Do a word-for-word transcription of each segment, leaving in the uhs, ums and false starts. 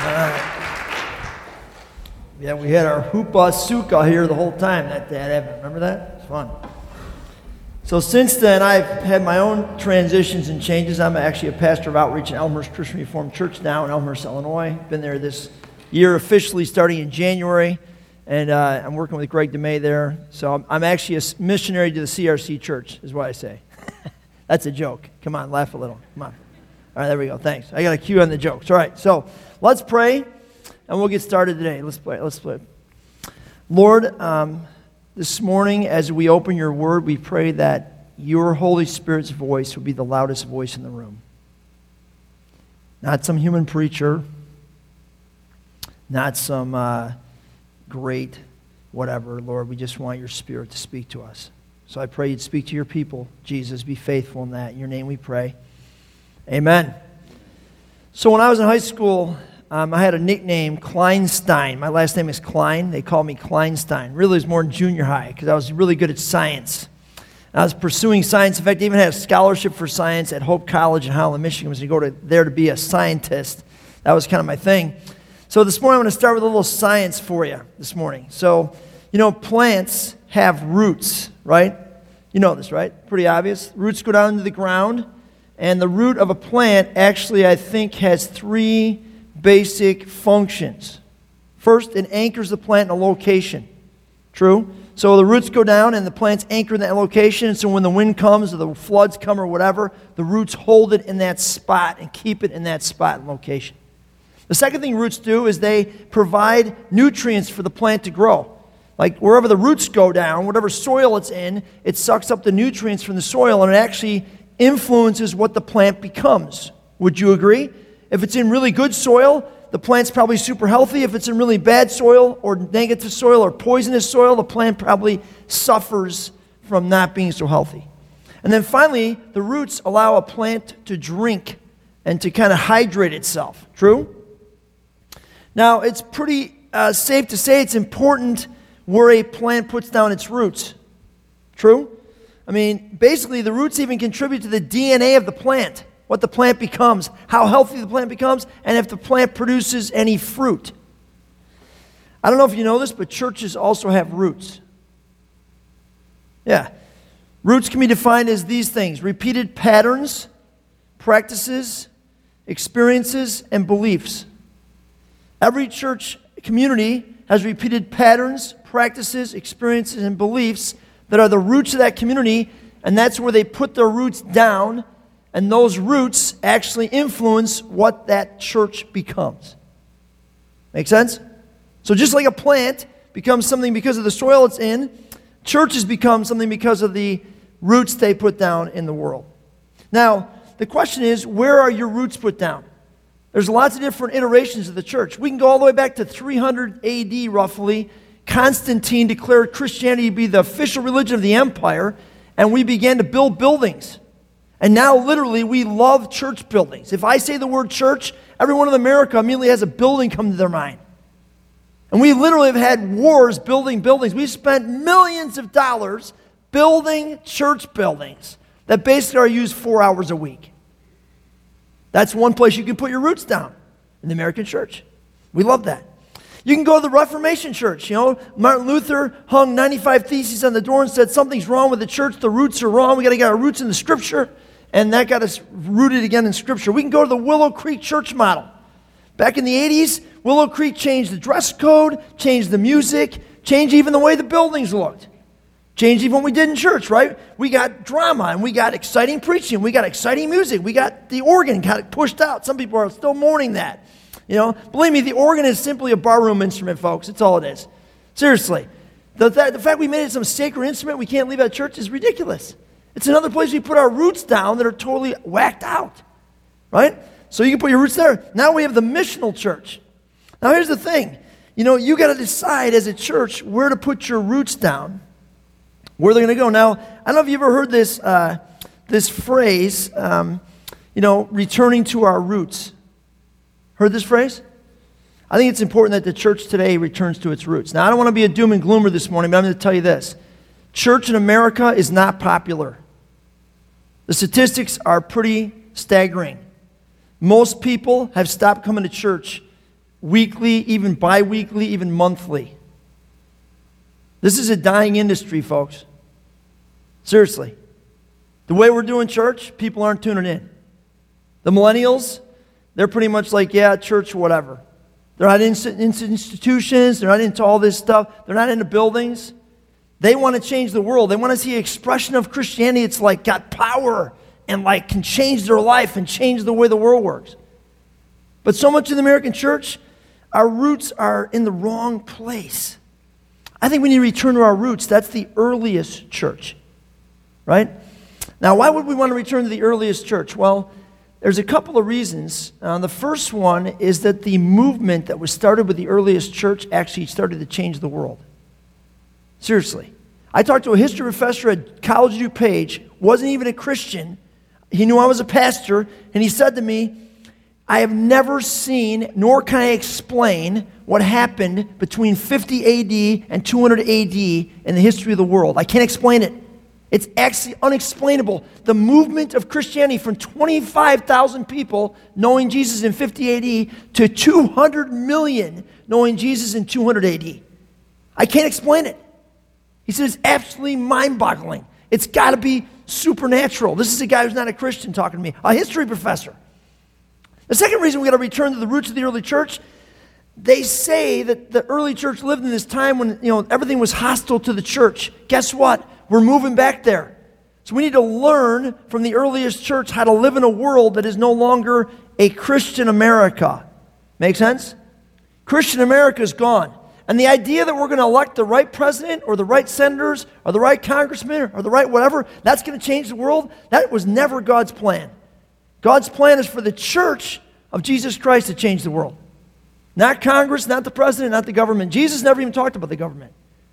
right. Yeah, we had our Hoopa Suka here the whole time that day. Remember that? It's fun. So since then, I've had my own transitions and changes. I'm actually a pastor of outreach in Elmhurst Christian Reformed Church now in Elmhurst, Illinois. Been there this year officially starting in January, and uh, I'm working with Greg DeMay there. So I'm, I'm actually a missionary to the C R C Church, is what I say. That's a joke. Come on, laugh a little. Come on. All right, there we go. Thanks. I got a cue on the jokes. All right, so let's pray, and we'll get started today. Let's play. Let's play. Lord, um, this morning as we open your word, we pray that your Holy Spirit's voice will be the loudest voice in the room. Not some human preacher, not some uh, great whatever. Lord, we just want your Spirit to speak to us. So I pray you'd speak to your people. Jesus, be faithful in that. In your name we pray. Amen. So when I was in high school, um, I had a nickname, Kleinstein. My last name is Klein. They called me Kleinstein. Really, it was more in junior high because I was really good at science. I was pursuing science. In fact, I even had a scholarship for science at Hope College in Holland, Michigan. I was going to go to, there to be a scientist. That was kind of my thing. So this morning, I'm going to start with a little science for you this morning. So, you know, plants have roots, right? You know this, right? Pretty obvious. Roots go down into the ground. And the root of a plant actually, I think, has three basic functions. First, it anchors the plant in a location. True? So the roots go down and the plant's anchored in that location. And so when the wind comes or the floods come or whatever, the roots hold it in that spot and keep it in that spot and location. The second thing roots do is they provide nutrients for the plant to grow. Like wherever the roots go down, whatever soil it's in, it sucks up the nutrients from the soil and it actually influences what the plant becomes. Would you agree? If it's in really good soil, the plant's probably super healthy. If it's in really bad soil or negative soil or poisonous soil, the plant probably suffers from not being so healthy. And then finally, the roots allow a plant to drink and to kind of hydrate itself. True? Now, it's pretty uh, safe to say it's important where a plant puts down its roots. True? I mean, basically, the roots even contribute to the D N A of the plant, what the plant becomes, how healthy the plant becomes, and if the plant produces any fruit. I don't know if you know this, but churches also have roots. Yeah. Roots can be defined as these things: repeated patterns, practices, experiences, and beliefs. Every church community has repeated patterns, practices, experiences, and beliefs that are the roots of that community, and that's where they put their roots down, and those roots actually influence what that church becomes. Make sense? So just like a plant becomes something because of the soil it's in, churches become something because of the roots they put down in the world. Now, the question is, where are your roots put down? There's lots of different iterations of the church. We can go all the way back to three hundred A D roughly. Constantine declared Christianity to be the official religion of the empire, and we began to build buildings. And now, literally, we love church buildings. If I say the word church, everyone in America immediately has a building come to their mind. And we literally have had wars building buildings. We've spent millions of dollars building church buildings that basically are used four hours a week. That's one place you can put your roots down, in the American church. We love that. You can go to the Reformation church. You know, Martin Luther hung ninety-five theses on the door and said, something's wrong with the church. The roots are wrong. We got to get our roots in the Scripture. And that got us rooted again in Scripture. We can go to the Willow Creek church model. Back in the eighties, Willow Creek changed the dress code, changed the music, changed even the way the buildings looked. Changed even what we did in church, right? We got drama, and we got exciting preaching. We got exciting music. We got the organ got pushed out. Some people are still mourning that. You know, believe me, the organ is simply a barroom instrument, folks. That's all it is. Seriously. The, the, the fact we made it some sacred instrument we can't leave at church is ridiculous. It's another place we put our roots down that are totally whacked out. Right? So you can put your roots there. Now we have the missional church. Now here's the thing. You know, you got to decide as a church where to put your roots down, where they're going to go. Now, I don't know if you've ever heard this, uh, this phrase, um, you know, returning to our roots. Heard this phrase? I think it's important that the church today returns to its roots. Now, I don't want to be a doom and gloomer this morning, but I'm going to tell you this. Church in America is not popular. The statistics are pretty staggering. Most people have stopped coming to church weekly, even bi-weekly, even monthly. This is a dying industry, folks. Seriously. The way we're doing church, people aren't tuning in. The millennials, they're pretty much like, yeah, church, whatever. They're not into institutions. They're not into all this stuff. They're not into buildings. They want to change the world. They want to see an expression of Christianity. It's like got power and like can change their life and change the way the world works. But so much in the American church, our roots are in the wrong place. I think we need to return to our roots. That's the earliest church, right? Now, why would we want to return to the earliest church? Well, there's a couple of reasons. Uh, the first one is that the movement that was started with the earliest church actually started to change the world. Seriously. I talked to a history professor at College of DuPage, wasn't even a Christian. He knew I was a pastor, and he said to me, I have never seen, nor can I explain, what happened between fifty A D and two hundred A D in the history of the world. I can't explain it. It's actually unexplainable. The movement of Christianity from twenty-five thousand people knowing Jesus in fifty A D to two hundred million knowing Jesus in two hundred A D. I can't explain it. He said it's absolutely mind-boggling. It's got to be supernatural. This is a guy who's not a Christian talking to me, a history professor. The second reason we got to return to the roots of the early church, they say that the early church lived in this time when, you know, everything was hostile to the church. Guess what? We're moving back there. So we need to learn from the earliest church how to live in a world that is no longer a Christian America. Make sense? Christian America is gone. And the idea that we're going to elect the right president or the right senators or the right congressman or the right whatever, that's going to change the world, that was never God's plan. God's plan is for the church of Jesus Christ to change the world. Not Congress, not the president, not the government. Jesus never even talked about the government.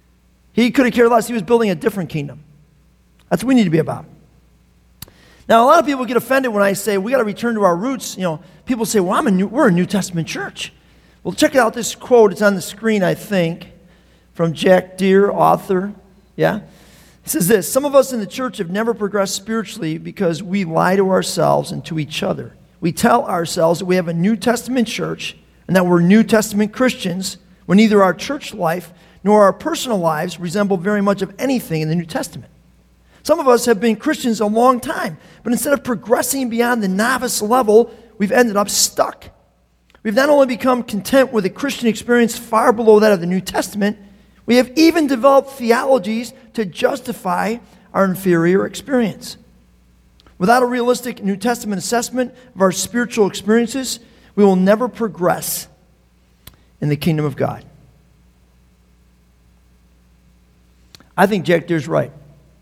He could have cared less. He was building a different kingdom. That's what we need to be about. Now, a lot of people get offended when I say we got to return to our roots. You know, people say, well, I'm a new, we're a New Testament church. Well, check out this quote. It's on the screen, I think, from Jack Deere, author. Yeah? It says this, some of us in the church have never progressed spiritually because we lie to ourselves and to each other. We tell ourselves that we have a New Testament church and that we're New Testament Christians when neither our church life nor our personal lives resemble very much of anything in the New Testament. Some of us have been Christians a long time, but instead of progressing beyond the novice level, we've ended up stuck. We've not only become content with a Christian experience far below that of the New Testament, we have even developed theologies to justify our inferior experience. Without a realistic New Testament assessment of our spiritual experiences, we will never progress in the kingdom of God. I think Jack Deere's right.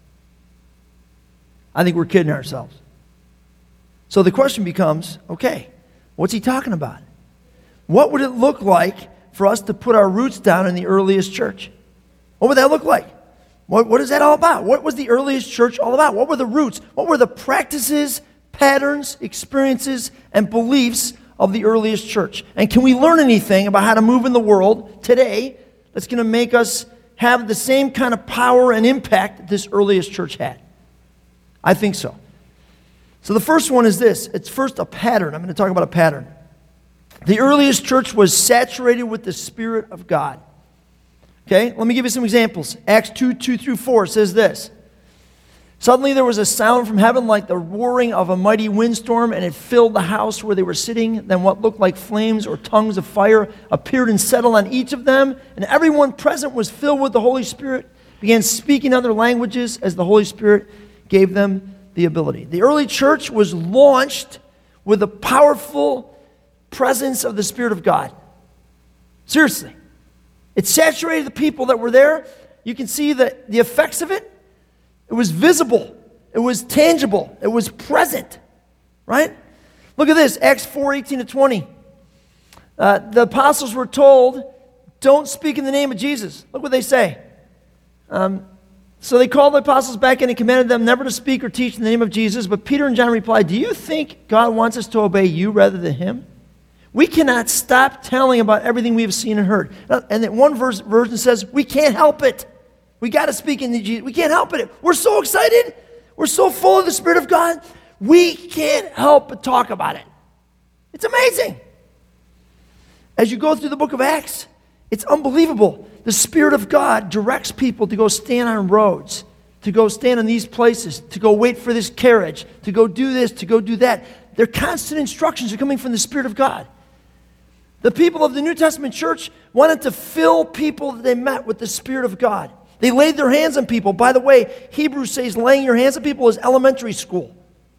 I think we're kidding ourselves. So the question becomes, okay, what's he talking about? What would it look like for us to put our roots down in the earliest church? What would that look like? What, what is that all about? What was the earliest church all about? What were the roots? What were the practices, patterns, experiences, and beliefs of the earliest church? And can we learn anything about how to move in the world today that's going to make us have the same kind of power and impact that this earliest church had? I think so. So the first one is this. It's first a pattern. I'm going to talk about a pattern. The earliest church was saturated with the Spirit of God. Okay, let me give you some examples. Acts two, two through four says this. Suddenly there was a sound from heaven like the roaring of a mighty windstorm, and it filled the house where they were sitting. Then what looked like flames or tongues of fire appeared and settled on each of them, and everyone present was filled with the Holy Spirit, began speaking other languages as the Holy Spirit gave them the ability. The early church was launched with the powerful presence of the Spirit of God. Seriously. It saturated the people that were there. You can see the, the effects of it. It was visible. It was tangible. It was present. Right? Look at this, Acts four, eighteen to twenty. Uh, the apostles were told, don't speak in the name of Jesus. Look what they say. Um, so they called the apostles back in and commanded them never to speak or teach in the name of Jesus. But Peter and John replied, do you think God wants us to obey you rather than him? We cannot stop telling about everything we have seen and heard. And then one verse, version says, we can't help it. We got to speak in the Jesus. We can't help it. We're so excited. We're so full of the Spirit of God. We can't help but talk about it. It's amazing. As you go through the book of Acts, it's unbelievable. The Spirit of God directs people to go stand on roads, to go stand in these places, to go wait for this carriage, to go do this, to go do that. Their constant instructions are coming from the Spirit of God. The people of the New Testament church wanted to fill people that they met with the Spirit of God. They laid their hands on people. By the way, Hebrews says laying your hands on people is elementary school.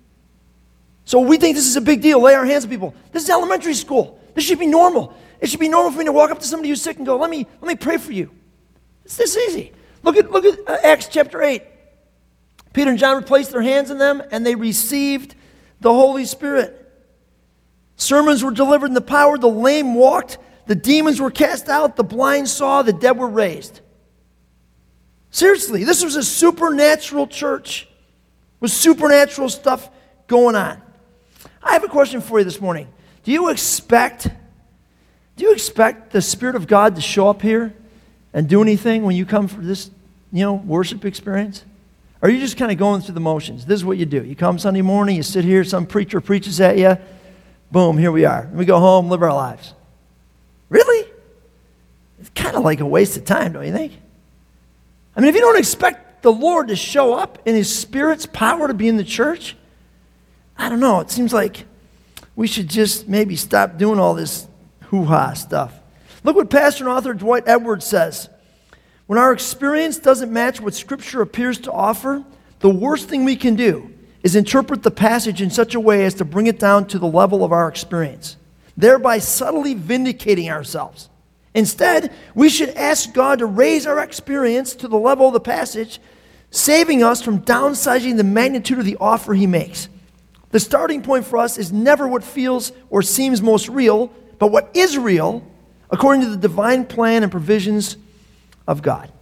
So we think this is a big deal, lay our hands on people. This is elementary school. This should be normal. It should be normal for me to walk up to somebody who's sick and go, let me, let me pray for you. It's this easy. Look at, look at uh, Acts chapter eight. Peter and John replaced their hands on them, and they received the Holy Spirit. Sermons were delivered in the power. The lame walked. The demons were cast out. The blind saw. The dead were raised. Seriously, this was a supernatural church with supernatural stuff going on. I have a question for you this morning. Do you expect, do you expect the Spirit of God to show up here and do anything when you come for this, you know, worship experience? Or are you just kind of going through the motions? This is what you do. You come Sunday morning, you sit here, some preacher preaches at you, boom, here we are. And we go home, live our lives. Really? It's kind of like a waste of time, don't you think? I mean, if you don't expect the Lord to show up in His Spirit's power to be in the church, I don't know. It seems like we should just maybe stop doing all this hoo-ha stuff. Look what pastor and author Dwight Edwards says. When our experience doesn't match what Scripture appears to offer, the worst thing we can do is interpret the passage in such a way as to bring it down to the level of our experience, thereby subtly vindicating ourselves. Instead, we should ask God to raise our experience to the level of the passage, saving us from downsizing the magnitude of the offer He makes. The starting point for us is never what feels or seems most real, but what is real according to the divine plan and provisions of God.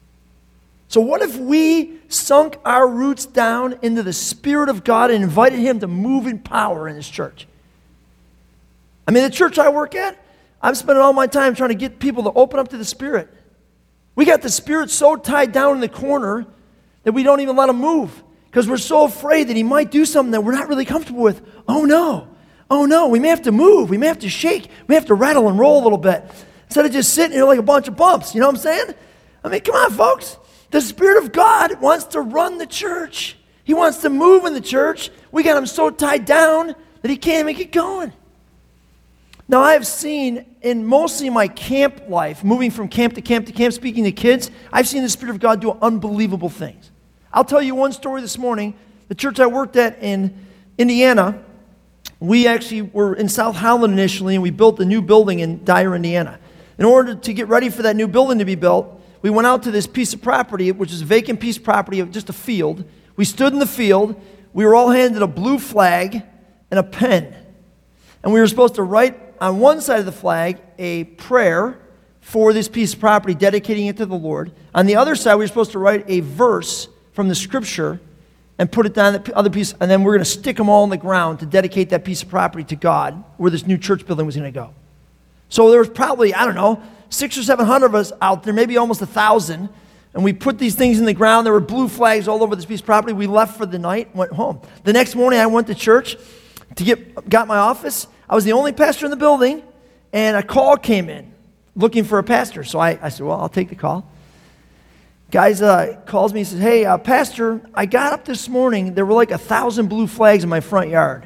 So what if we sunk our roots down into the Spirit of God and invited Him to move in power in this church? I mean, the church I work at, I'm spending all my time trying to get people to open up to the Spirit. We got the Spirit so tied down in the corner that we don't even let Him move because we're so afraid that He might do something that we're not really comfortable with. Oh no, oh no, we may have to move, we may have to shake, we have to rattle and roll a little bit instead of just sitting here like a bunch of bumps, you know what I'm saying? I mean, come on, folks. The Spirit of God wants to run the church. He wants to move in the church. We got Him so tied down that He can't make it going. Now, I have seen in mostly my camp life, moving from camp to camp to camp, speaking to kids, I've seen the Spirit of God do unbelievable things. I'll tell you one story this morning. The church I worked at in Indiana, we actually were in South Holland initially, and we built a new building in Dyer, Indiana. In order to get ready for that new building to be built, we went out to this piece of property, which is a vacant piece of property of just a field. We stood in the field. We were all handed a blue flag and a pen. And we were supposed to write on one side of the flag a prayer for this piece of property, dedicating it to the Lord. On the other side, we were supposed to write a verse from the Scripture and put it down the other piece, and then we're going to stick them all on the ground to dedicate that piece of property to God, where this new church building was going to go. So there was probably, I don't know, six or seven hundred of us out there, maybe almost a thousand, and we put these things in the ground. There were blue flags all over this piece of property. We left for the night, went home. The next morning, I went to church to get got my office. I was the only pastor in the building, and a call came in looking for a pastor. So I, I said, well, I'll take the call. Guys uh, calls me and says, hey, uh, pastor, I got up this morning. There were like a thousand blue flags in my front yard.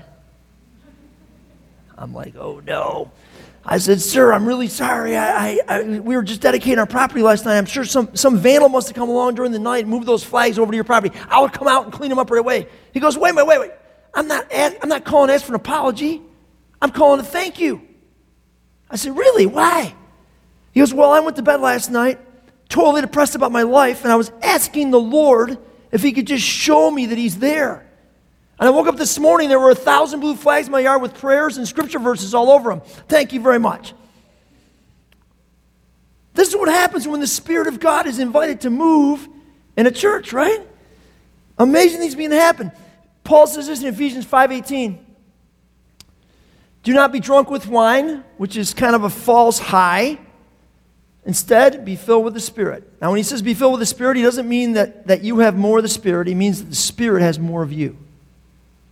I'm like, oh, no. I said, sir, I'm really sorry. I, I, I, we were just dedicating our property last night. I'm sure some, some vandal must have come along during the night and moved those flags over to your property. I'll come out and clean them up right away. He goes, wait, wait, wait, wait. I'm not, ad- I'm not calling to ask for an apology. I'm calling to thank you. I said, really? Why? He goes, well, I went to bed last night, totally depressed about my life, and I was asking the Lord if He could just show me that He's there. And I woke up this morning, there were a thousand blue flags in my yard with prayers and scripture verses all over them. Thank you very much. This is what happens when the Spirit of God is invited to move in a church, right? Amazing things begin to happen. Paul says this in Ephesians five eighteen. Do not be drunk with wine, which is kind of a false high. Instead, be filled with the Spirit. Now, when he says be filled with the Spirit, he doesn't mean that, that you have more of the Spirit. He means that the Spirit has more of you.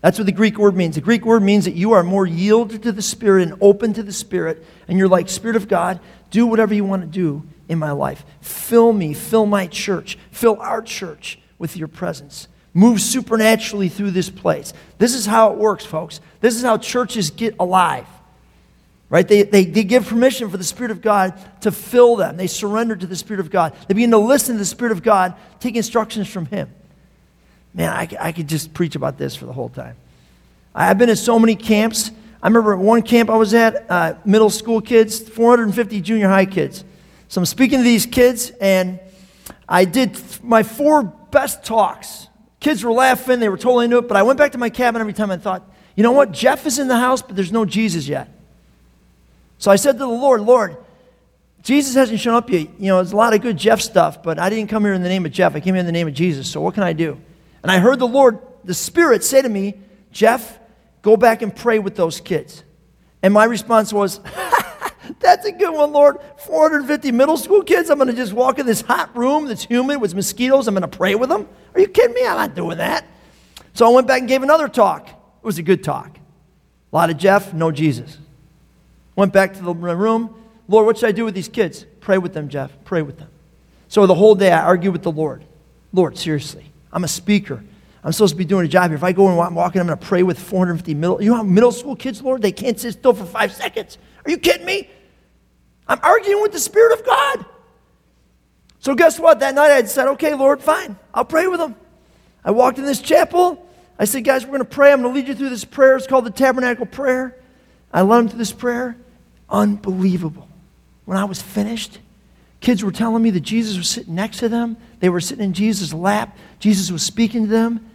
That's what the Greek word means. The Greek word means that you are more yielded to the Spirit and open to the Spirit, and you're like, Spirit of God, do whatever you want to do in my life. Fill me, fill my church, fill our church with your presence. Move supernaturally through this place. This is how it works, folks. This is how churches get alive. Right? They, they, they give permission for the Spirit of God to fill them. They surrender to the Spirit of God. They begin to listen to the Spirit of God, take instructions from Him. Man, I, I could just preach about this for the whole time. I've been at so many camps. I remember at one camp I was at, uh, middle school kids, four hundred fifty junior high kids. So I'm speaking to these kids, and I did my four best talks. Kids were laughing. They were totally into it. But I went back to my cabin every time and thought, you know what? Jeff is in the house, but there's no Jesus yet. So I said to the Lord, Lord, Jesus hasn't shown up yet. You know, there's a lot of good Jeff stuff, but I didn't come here in the name of Jeff. I came here in the name of Jesus. So what can I do? And I heard the Lord, the Spirit, say to me, Jeff, go back and pray with those kids. And my response was, that's a good one, Lord. four hundred fifty middle school kids, I'm going to just walk in this hot room that's humid with mosquitoes. I'm going to pray with them? Are you kidding me? I'm not doing that. So I went back and gave another talk. It was a good talk. A lot of Jeff, no Jesus. Went back to the room. Lord, what should I do with these kids? Pray with them, Jeff. Pray with them. So the whole day I argued with the Lord. Lord, seriously. I'm a speaker. I'm supposed to be doing a job here. If I go and I'm walking, I'm going to pray with four hundred fifty middle, you know how middle school kids, Lord, they can't sit still for five seconds. Are you kidding me? I'm arguing with the Spirit of God. So guess what? That night I said, okay, Lord, fine. I'll pray with them. I walked in this chapel. I said, guys, we're going to pray. I'm going to lead you through this prayer. It's called the Tabernacle Prayer. I led them through this prayer. Unbelievable. When I was finished, kids were telling me that Jesus was sitting next to them. They were sitting in Jesus' lap. Jesus was speaking to them.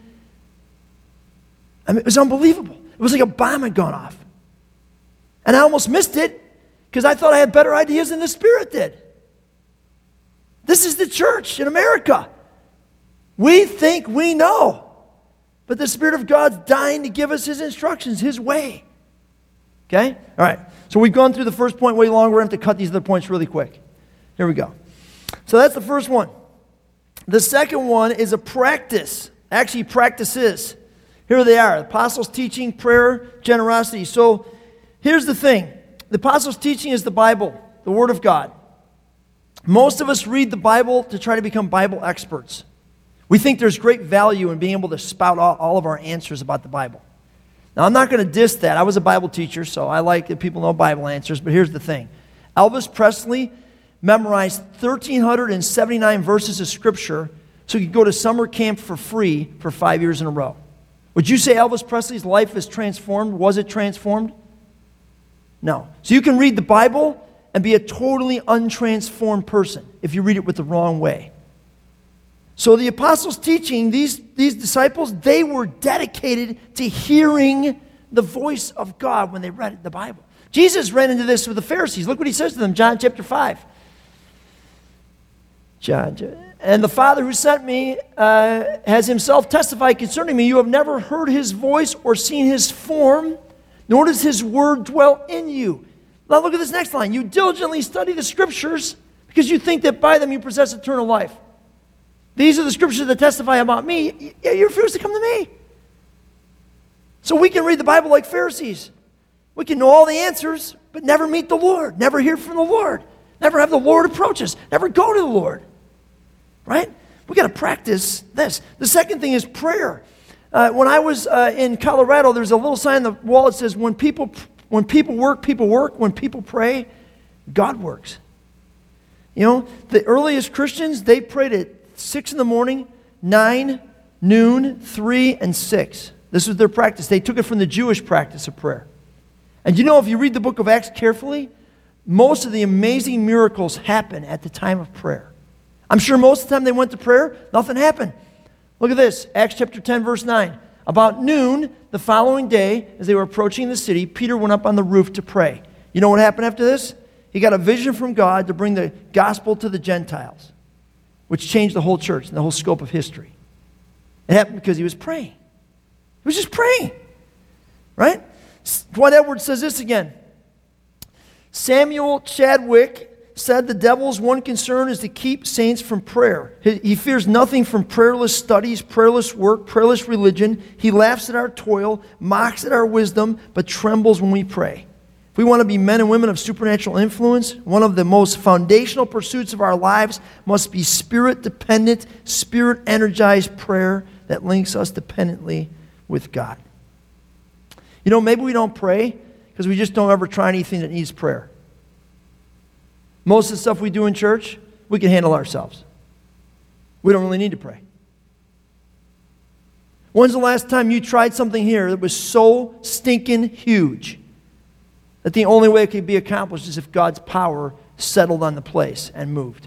I mean, it was unbelievable. It was like a bomb had gone off. And I almost missed it because I thought I had better ideas than the Spirit did. This is the church in America. We think we know. But the Spirit of God's dying to give us His instructions, His way. Okay? All right. So we've gone through the first point way long. We're going to have to cut these other points really quick. Here we go. So that's the first one. The second one is a practice. Actually, practices. Here they are. Apostles' teaching, prayer, generosity. So here's the thing. The Apostles' teaching is the Bible, the Word of God. Most of us read the Bible to try to become Bible experts. We think there's great value in being able to spout all, all of our answers about the Bible. Now, I'm not going to diss that. I was a Bible teacher, so I like that people know Bible answers. But here's the thing. Elvis Presley memorized one thousand three hundred seventy-nine verses of Scripture so he could go to summer camp for free for five years in a row. Would you say Elvis Presley's life is transformed? Was it transformed? No. So you can read the Bible and be a totally untransformed person if you read it with the wrong way. So the apostles' teaching, these, these disciples, they were dedicated to hearing the voice of God when they read the Bible. Jesus ran into this with the Pharisees. Look what he says to them, John chapter five. John, and the Father who sent me uh, has himself testified concerning me. You have never heard his voice or seen his form, nor does his word dwell in you. Now look at this next line. You diligently study the Scriptures because you think that by them you possess eternal life. These are the Scriptures that testify about me. You refuse to come to me. So we can read the Bible like Pharisees. We can know all the answers, but never meet the Lord, never hear from the Lord, never have the Lord approach us, never go to the Lord. Right? We got to practice this. The second thing is prayer. Uh, when I was uh, in Colorado, there's a little sign on the wall that says, when people, when people work, people work. When people pray, God works. You know, the earliest Christians, they prayed at six in the morning, nine, noon, three, and six. This was their practice. They took it from the Jewish practice of prayer. And you know, if you read the book of Acts carefully, most of the amazing miracles happen at the time of prayer. I'm sure most of the time they went to prayer, nothing happened. Look at this, Acts chapter ten, verse nine. About noon the following day, as they were approaching the city, Peter went up on the roof to pray. You know what happened after this? He got a vision from God to bring the gospel to the Gentiles, which changed the whole church and the whole scope of history. It happened because he was praying. He was just praying, right? Dwight Edwards says this again. Samuel Chadwick said the devil's one concern is to keep saints from prayer. He, he fears nothing from prayerless studies, prayerless work, prayerless religion. He laughs at our toil, mocks at our wisdom, but trembles when we pray. If we want to be men and women of supernatural influence, one of the most foundational pursuits of our lives must be spirit-dependent, spirit-energized prayer that links us dependently with God. You know, maybe we don't pray because we just don't ever try anything that needs prayer. Most of the stuff we do in church, we can handle ourselves. We don't really need to pray. When's the last time you tried something here that was so stinking huge that the only way it could be accomplished is if God's power settled on the place and moved?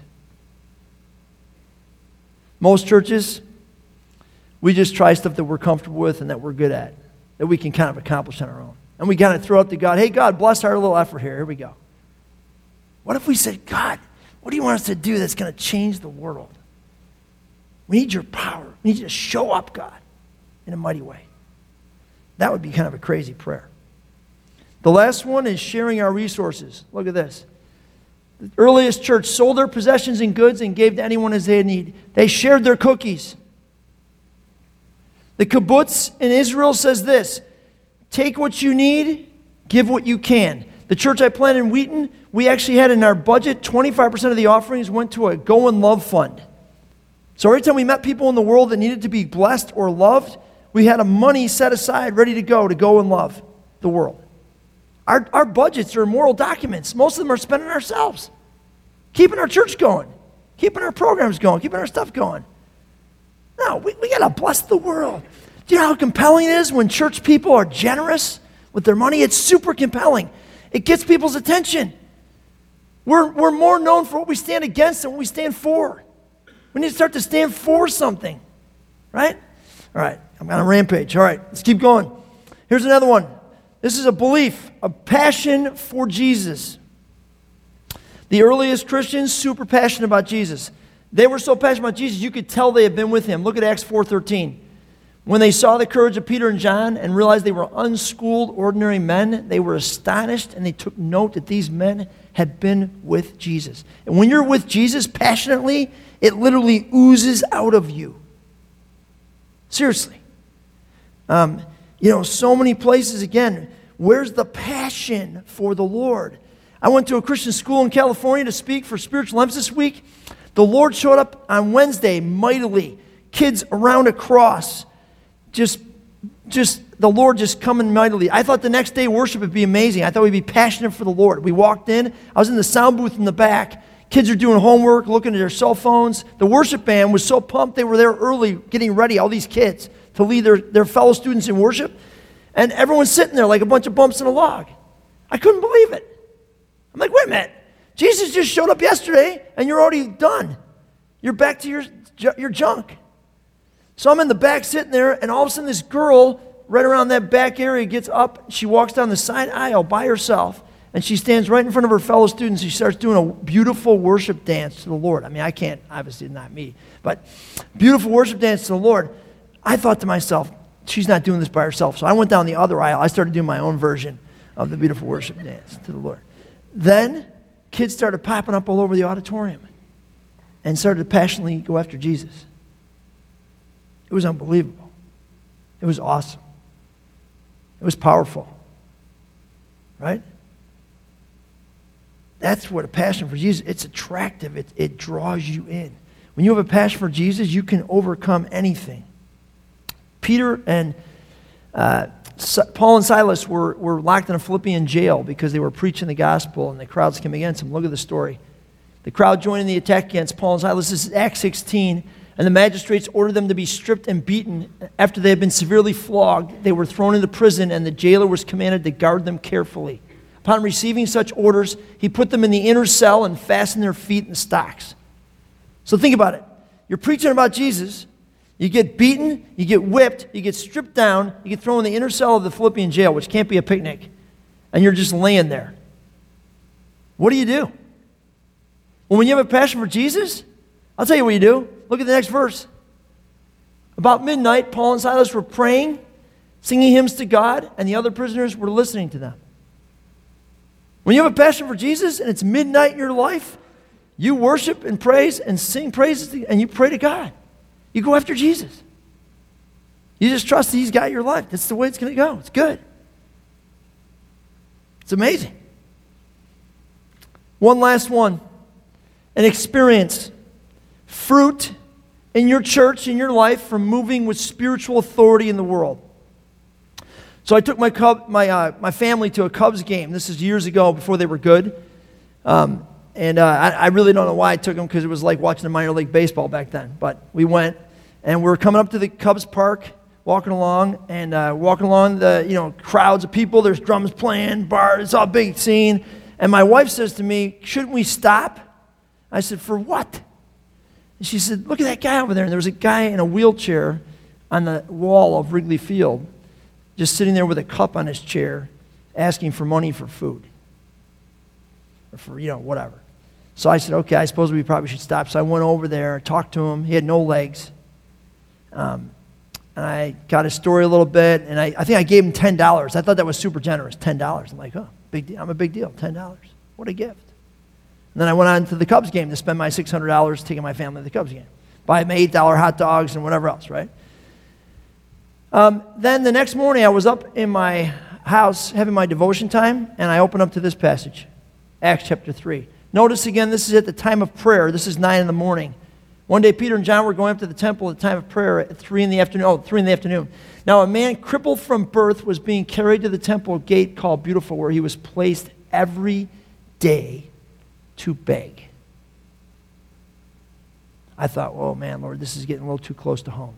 Most churches, we just try stuff that we're comfortable with and that we're good at, that we can kind of accomplish on our own. And we kind of throw it to God, hey, God, bless our little effort here. Here we go. What if we said, God, what do you want us to do that's going to change the world? We need your power. We need you to show up, God, in a mighty way. That would be kind of a crazy prayer. The last one is sharing our resources. Look at this. The earliest church sold their possessions and goods and gave to anyone as they had need. They shared their cookies. The kibbutz in Israel says this: take what you need, give what you can. The church I planted in Wheaton, we actually had in our budget, twenty-five percent of the offerings went to a Go and Love fund. So every time we met people in the world that needed to be blessed or loved, we had a money set aside ready to go to go and love the world. Our, our budgets are moral documents. Most of them are spent on ourselves. Keeping our church going. Keeping our programs going. Keeping our stuff going. No, we, we got to bless the world. Do you know how compelling it is when church people are generous with their money? It's super compelling. It gets people's attention. We're, we're more known for what we stand against than what we stand for. We need to start to stand for something. Right? All right. I'm on a rampage. All right. Let's keep going. Here's another one. This is a belief, a passion for Jesus. The earliest Christians, super passionate about Jesus. They were so passionate about Jesus, you could tell they had been with him. Look at Acts four thirteen. When they saw the courage of Peter and John and realized they were unschooled, ordinary men, they were astonished and they took note that these men had been with Jesus. And when you're with Jesus passionately, it literally oozes out of you. Seriously. Um, you know, so many places, again, where's the passion for the Lord? I went to a Christian school in California to speak for Spiritual Emphasis Week. The Lord showed up on Wednesday mightily. Kids around a cross. Just, just the Lord just coming mightily. I thought the next day worship would be amazing. I thought we'd be passionate for the Lord. We walked in. I was in the sound booth in the back. Kids are doing homework, looking at their cell phones. The worship band was so pumped. They were there early getting ready, all these kids, to lead their, their fellow students in worship. And everyone's sitting there like a bunch of bumps in a log. I couldn't believe it. I'm like, wait a minute. Jesus just showed up yesterday, and you're already done. You're back to your, your junk. So I'm in the back sitting there, and all of a sudden this girl right around that back area gets up. She walks down the side aisle by herself, and she stands right in front of her fellow students. She starts doing a beautiful worship dance to the Lord. I mean, I can't, obviously not me, but beautiful worship dance to the Lord. I thought to myself, she's not doing this by herself. So I went down the other aisle. I started doing my own version of the beautiful worship dance to the Lord. Then kids started popping up all over the auditorium and started to passionately go after Jesus. It was unbelievable. It was awesome. It was powerful. Right? That's what a passion for Jesus, it's attractive. It, it draws you in. When you have a passion for Jesus, you can overcome anything. Peter and uh, Paul and Silas were, were locked in a Philippian jail because they were preaching the gospel and the crowds came against them. Look at the story. The crowd joined in the attack against Paul and Silas. This is Acts sixteen. And the magistrates ordered them to be stripped and beaten. After they had been severely flogged, they were thrown into prison, and the jailer was commanded to guard them carefully. Upon receiving such orders, he put them in the inner cell and fastened their feet in stocks. So think about it. You're preaching about Jesus. You get beaten, you get whipped, you get stripped down, you get thrown in the inner cell of the Philippian jail, which can't be a picnic, and you're just laying there. What do you do? Well, when you have a passion for Jesus, I'll tell you what you do. Look at the next verse. About midnight, Paul and Silas were praying, singing hymns to God, and the other prisoners were listening to them. When you have a passion for Jesus and it's midnight in your life, you worship and praise and sing praises to, and you pray to God. You go after Jesus. You just trust that he's got your life. That's the way it's going to go. It's good. It's amazing. One last one. An experience. Fruit in your church, in your life, from moving with spiritual authority in the world. So I took my Cub, my uh, my family to a Cubs game. This is years ago, before they were good. Um, and uh, I, I really don't know why I took them, because it was like watching a minor league baseball back then. But we went, and we were coming up to the Cubs park, walking along, and uh, walking along the, you know, crowds of people. There's drums playing, bars, it's all big scene. And my wife says to me, shouldn't we stop? I said, for what? And she said, look at that guy over there. And there was a guy in a wheelchair on the wall of Wrigley Field, just sitting there with a cup on his chair, asking for money for food. Or for, you know, whatever. So I said, okay, I suppose we probably should stop. So I went over there, talked to him. He had no legs. Um, and I got his story a little bit, and I, I think I gave him ten dollars. I thought that was super generous, ten dollars. I'm like, oh, big deal. I'm a big deal, ten dollars. What a gift. And then I went on to the Cubs game to spend my six hundred dollars taking my family to the Cubs game. Buy my eight dollar hot dogs and whatever else, right? Um, then the next morning, I was up in my house having my devotion time, and I opened up to this passage, Acts chapter three. Notice again, this is at the time of prayer. This is nine in the morning. One day, Peter and John were going up to the temple at the time of prayer at three in the afternoon. Oh, three in the afternoon. Now, a man crippled from birth was being carried to the temple gate called Beautiful, where he was placed every day to beg. I thought, oh man, Lord, this is getting a little too close to home.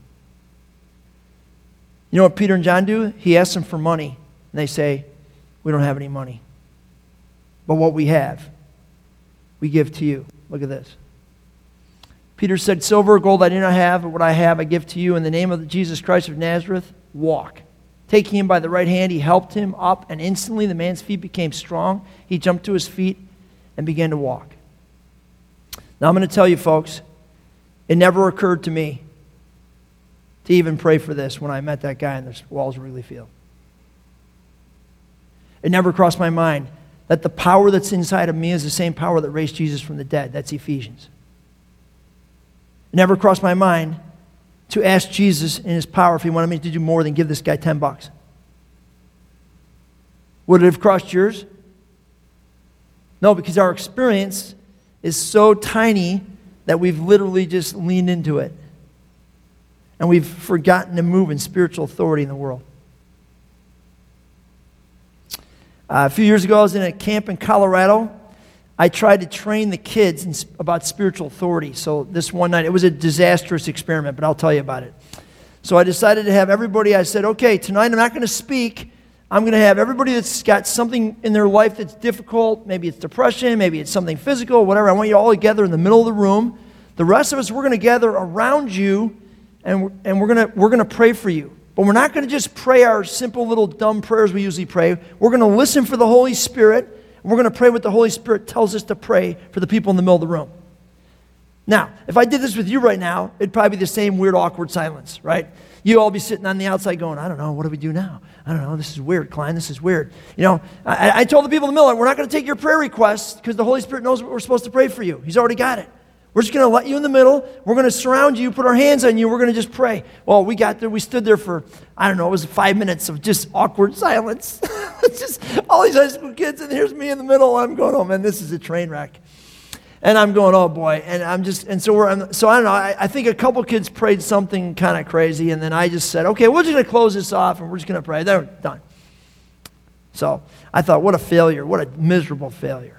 You know what Peter and John do? He asks them for money, and they say, we don't have any money. But what we have, we give to you. Look at this. Peter said, silver or gold I do not have, but what I have I give to you. In the name of Jesus Christ of Nazareth, walk. Taking him by the right hand, he helped him up, and instantly the man's feet became strong. He jumped to his feet and began to walk. Now I'm going to tell you, folks, it never occurred to me to even pray for this when I met that guy in the walls of Wrigley Field. It never crossed my mind that the power that's inside of me is the same power that raised Jesus from the dead. That's Ephesians. It never crossed my mind to ask Jesus in his power if he wanted me to do more than give this guy ten bucks. Would it have crossed yours? No, because our experience is so tiny that we've literally just leaned into it. And we've forgotten to move in spiritual authority in the world. Uh, a few years ago, I was in a camp in Colorado. I tried to train the kids in, about spiritual authority. So this one night, it was a disastrous experiment, but I'll tell you about it. So I decided to have everybody, I said, okay, tonight I'm not going to speak. I'm going to have everybody that's got something in their life that's difficult. Maybe it's depression, maybe it's something physical, whatever. I want you all together in the middle of the room. The rest of us, we're going to gather around you, and we're, and we're going to we're going to pray for you. But we're not going to just pray our simple little dumb prayers we usually pray. We're going to listen for the Holy Spirit. And we're going to pray what the Holy Spirit tells us to pray for the people in the middle of the room. Now, if I did this with you right now, it'd probably be the same weird, awkward silence, right? You all be sitting on the outside going, I don't know, what do we do now? I don't know, this is weird, Klein, this is weird. You know, I, I told the people in the middle, we're not going to take your prayer requests because the Holy Spirit knows what we're supposed to pray for you. He's already got it. We're just going to let you in the middle. We're going to surround you, put our hands on you. We're going to just pray. Well, we got there. We stood there for, I don't know, it was five minutes of just awkward silence. It's just all these high school kids, and here's me in the middle. I'm going, oh, man, this is a train wreck. And I'm going, oh, boy. And I'm just, and so we're, I'm, so I don't know. I, I think a couple kids prayed something kind of crazy, and then I just said, okay, we're just going to close this off, and we're just going to pray. They're done. So I thought, what a failure. What a miserable failure.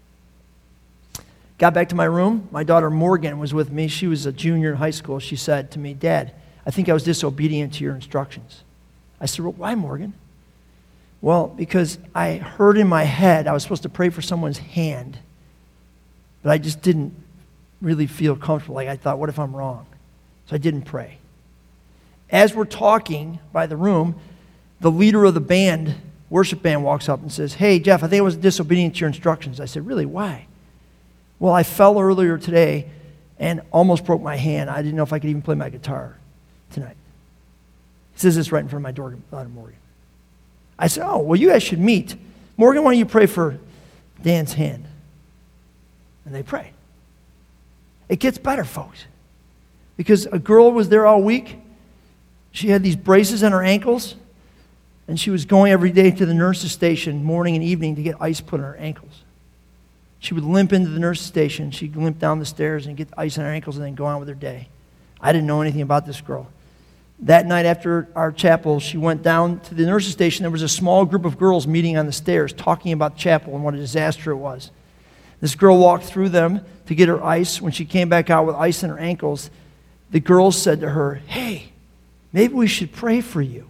Got back to my room. My daughter Morgan was with me. She was a junior in high school. She said to me, Dad, I think I was disobedient to your instructions. I said, well, why, Morgan? Well, because I heard in my head I was supposed to pray for someone's hand, but I just didn't really feel comfortable. Like I thought, what if I'm wrong? So I didn't pray. As we're talking by the room, the leader of the band, worship band, walks up and says, hey, Jeff, I think I was disobedient to your instructions. I said, really, why? Well, I fell earlier today and almost broke my hand. I didn't know if I could even play my guitar tonight. He says this right in front of my daughter, Morgan. I said, oh, well, you guys should meet. Morgan, why don't you pray for Dan's hand. And they prayed. It gets better, folks. Because a girl was there all week. She had these braces on her ankles. And she was going every day to the nurse's station, morning and evening, to get ice put on her ankles. She would limp into the nurse's station. She'd limp down the stairs and get ice on her ankles and then go on with her day. I didn't know anything about this girl. That night after our chapel, she went down to the nurse's station. There was a small group of girls meeting on the stairs, talking about chapel and what a disaster it was. This girl walked through them to get her ice. When she came back out with ice on her ankles, the girls said to her, "Hey, maybe we should pray for you."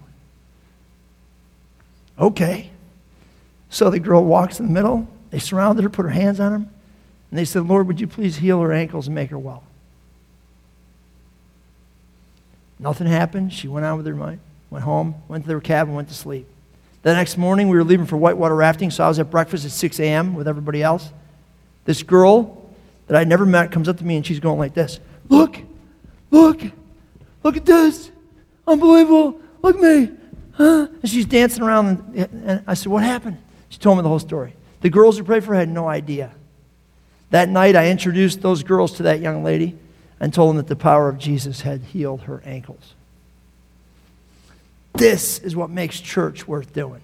Okay. So the girl walks in the middle. They surrounded her, put her hands on her, and they said, "Lord, would you please heal her ankles and make her well?" Nothing happened. She went on with her mind, went home, went to their cabin, went to sleep. The next morning, we were leaving for whitewater rafting, so I was at breakfast at six a.m. with everybody else. This girl that I never met comes up to me, and she's going like this. "Look, look, look at this. Unbelievable. Look at me. Huh?" And she's dancing around, and, and I said, "What happened?" She told me the whole story. The girls who prayed for her had no idea. That night, I introduced those girls to that young lady and told them that the power of Jesus had healed her ankles. This is what makes church worth doing.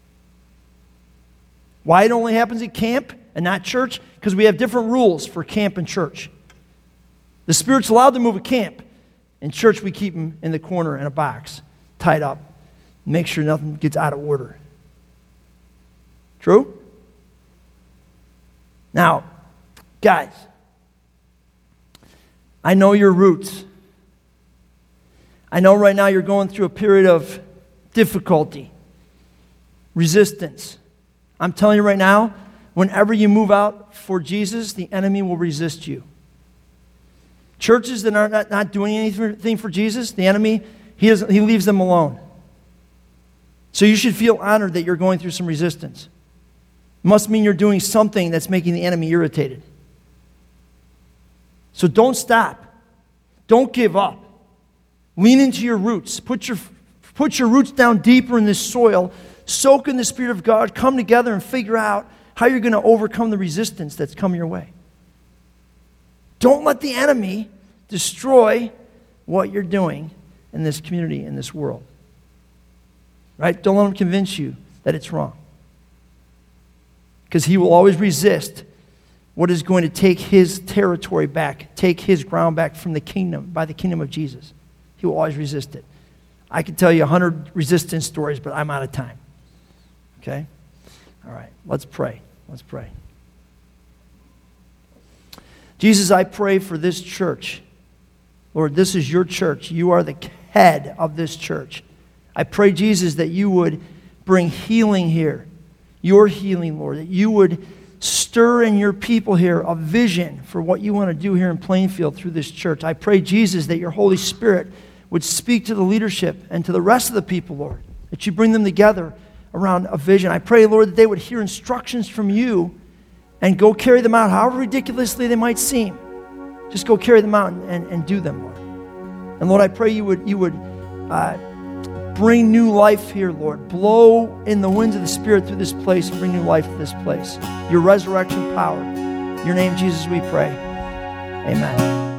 Why it only happens at camp and not church? Because we have different rules for camp and church. The Spirit's allowed to move at camp. In church, we keep them in the corner in a box, tied up. Make sure nothing gets out of order. True? Now, guys, I know your roots. I know right now you're going through a period of difficulty, resistance. I'm telling you right now, whenever you move out for Jesus, the enemy will resist you. Churches that are not, not doing anything for Jesus, the enemy, he, has, he leaves them alone. So you should feel honored that you're going through some resistance. It must mean you're doing something that's making the enemy irritated. So don't stop. Don't give up. Lean into your roots. Put your, put your roots down deeper in this soil. Soak in the Spirit of God. Come together and figure out how you're going to overcome the resistance that's come your way. Don't let the enemy destroy what you're doing in this community, in this world. Right? Don't let him convince you that it's wrong. Because he will always resist what is going to take his territory back, take his ground back from the kingdom, by the kingdom of Jesus. He will always resist it. I could tell you a hundred resistance stories, but I'm out of time. Okay? All right, let's pray. Let's pray. Jesus, I pray for this church. Lord, this is your church. You are the head of this church. I pray, Jesus, that you would bring healing here, your healing, Lord, that you would stir in your people here a vision for what you want to do here in Plainfield through this church. I pray, Jesus, that your Holy Spirit would speak to the leadership and to the rest of the people, Lord, that you bring them together around a vision. I pray, Lord, that they would hear instructions from you and go carry them out, however ridiculously they might seem. Just go carry them out and, and, and do them, Lord. And Lord, I pray you would, you would uh, bring new life here, Lord. Blow in the winds of the Spirit through this place and bring new life to this place. Your resurrection power. In your name, Jesus, we pray. Amen.